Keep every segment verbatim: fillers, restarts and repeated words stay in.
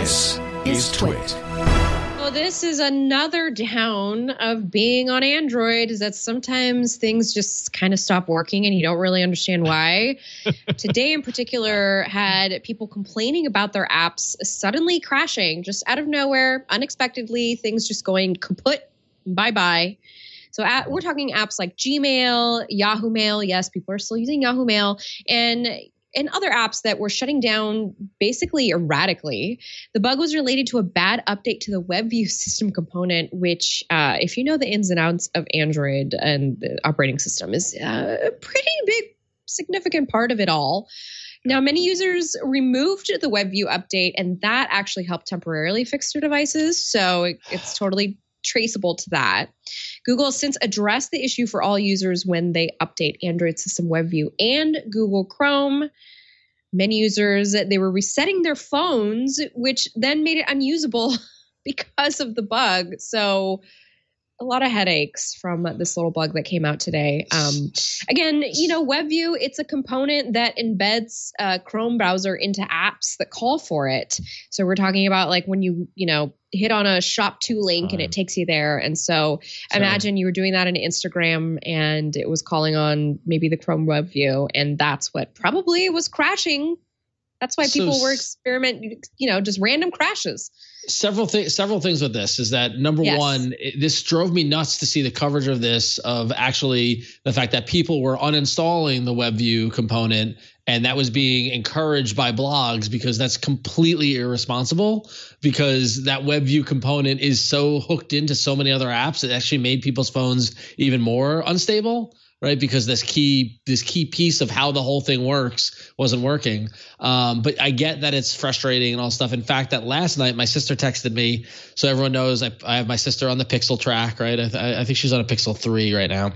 This is Twit. Well, this is another down of being on Android, is that sometimes things just kind of stop working and you don't really understand why. Today in particular had people complaining about their apps suddenly crashing just out of nowhere, unexpectedly, things just going kaput, bye-bye. So at, we're talking apps like Gmail, Yahoo Mail. Yes, people are still using Yahoo Mail. And and other apps that were shutting down basically erratically. The bug was related to a bad update to the WebView system component, which, uh, if you know the ins and outs of Android and the operating system, is uh, a pretty big, significant part of it all. Now, many users removed the WebView update, and that actually helped temporarily fix their devices. So it, it's totally traceable to that. Google has since addressed the issue for all users when they update Android system WebView and Google Chrome. Many users, they were resetting their phones, which then made it unusable because of the bug. So a lot of headaches from this little bug that came out today. Um, again, you know, WebView, it's a component that embeds a Chrome browser into apps that call for it. So we're talking about like when you, you know, hit on a shop to link and it takes you there. And so, so imagine you were doing that in Instagram and it was calling on maybe the Chrome WebView, and that's what probably was crashing. That's why people so, were experimenting, you know, just random crashes. Several things. Several things with this is that number yes. one, it, this drove me nuts to see the coverage of this, of actually the fact that people were uninstalling the WebView component, and that was being encouraged by blogs, because that's completely irresponsible. Because that WebView component is so hooked into so many other apps, it actually made people's phones even more unstable. Right, because this key this key piece of how the whole thing works wasn't working. Um, but I get that it's frustrating and all stuff. In fact, that last night my sister texted me, so everyone knows I, I have my sister on the Pixel track, right? I, th- I think she's on a Pixel three right now.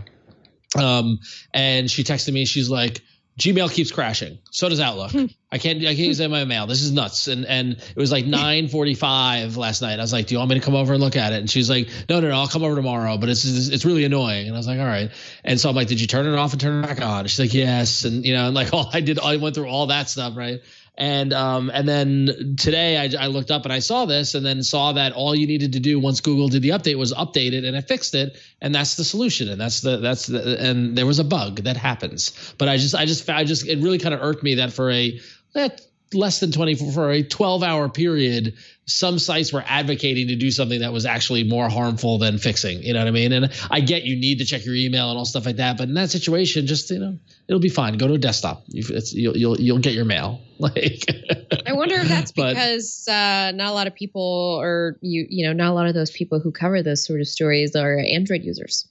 Um, and she texted me. She's like, Gmail keeps crashing. So does Outlook. I can't I can't use that in my mail. This is nuts. And and it was like nine forty-five last night. I was like, do you want me to come over and look at it? And she's like, no, no, no, I'll come over tomorrow. But it's it's really annoying. And I was like, all right. And so I'm like, did you turn it off and turn it back on? And she's like, yes. And, you know, and like all I did, I went through all that stuff, right? And um and then today I, I looked up and I saw this, and then saw that all you needed to do once Google did the update was update it, and it fixed it, and that's the solution, and that's the that's the and there was a bug that happens. But I just I just I just it really kind of irked me that for a eh, less than twenty-four for a twelve hour period, some sites were advocating to do something that was actually more harmful than fixing. You know what I mean? And I get you need to check your email and all stuff like that, but in that situation, just, you know, it'll be fine. Go to a desktop. It's, you'll you'll you'll get your mail. Like, I wonder if that's but, because uh, not a lot of people, or you you know, not a lot of those people who cover those sort of stories are Android users.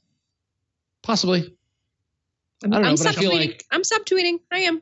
Possibly. I'm, I don't know, I'm but I feel subtweeting. like I'm subtweeting. I am.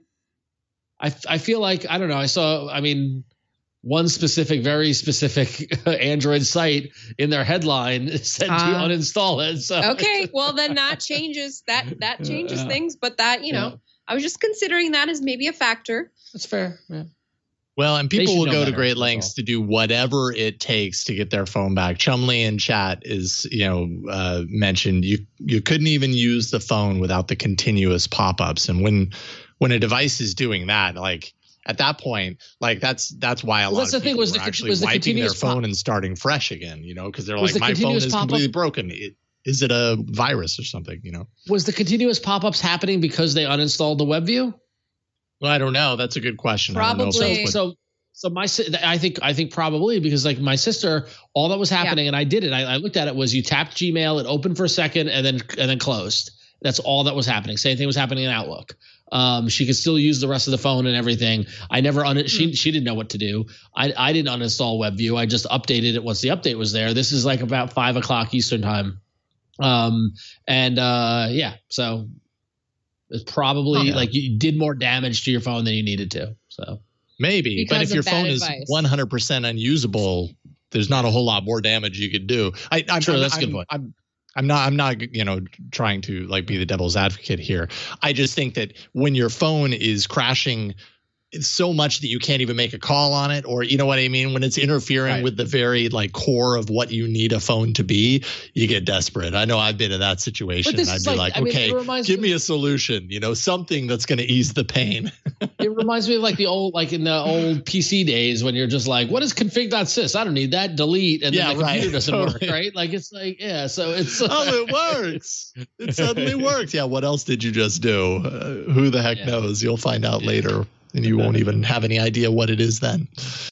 I I feel like I don't know. I saw. I mean. One specific, very specific Android site in their headline said uh, to uninstall it. So okay, well then that changes that that changes uh, things. But that you know, yeah. I was just considering that as maybe a factor. That's fair. Yeah. Well, and people will go to great lengths to do whatever it takes to get their phone back. Chumley in chat is, you know, uh, mentioned you you couldn't even use the phone without the continuous pop-ups, and when when a device is doing that, like. At that point, like that's that's why a well, lot of people were actually the wiping their phone pop- and starting fresh again, you know, because they're was like, the my phone is pop-up- completely broken. It, is it a virus or something, you know? Was the continuous pop-ups happening because they uninstalled the WebView? Well, I don't know. That's a good question. Probably. So, so, so my I think I think probably because like my sister, all that was happening, yeah. and I did it. I, I looked at it was you tapped Gmail, it opened for a second, and then and then closed. That's all that was happening. Same thing was happening in Outlook. Um, she could still use the rest of the phone and everything. I never un- she she didn't know what to do. I I didn't uninstall WebView. I just updated it once the update was there. This is like about five o'clock Eastern time. Um and uh yeah, so it's probably okay. like you did more damage to your phone than you needed to. So maybe, because but if your phone advice. is one hundred percent unusable, there's not a whole lot more damage you could do. I, I'm sure I'm, that's a good I'm, point. I'm, I'm not I'm not, you know, trying to like be the devil's advocate here. I just think that when your phone is crashing it's so much that you can't even make a call on it, or you know what I mean? When it's interfering right. with the very like core of what you need a phone to be, you get desperate. I know I've been in that situation. I'd be like, like okay, mean, give me, me a solution, you know, something that's going to ease the pain. It reminds me of like the old, like in the old P C days when you're just like, what is config.sys? I don't need that. Delete. And then yeah, the computer right. doesn't totally. work, right? Like, it's like, yeah, so it's. oh, it works. It suddenly works. Yeah. What else did you just do? Uh, who the heck yeah. knows? You'll find out yeah. later. And you won't even have any idea what it is then.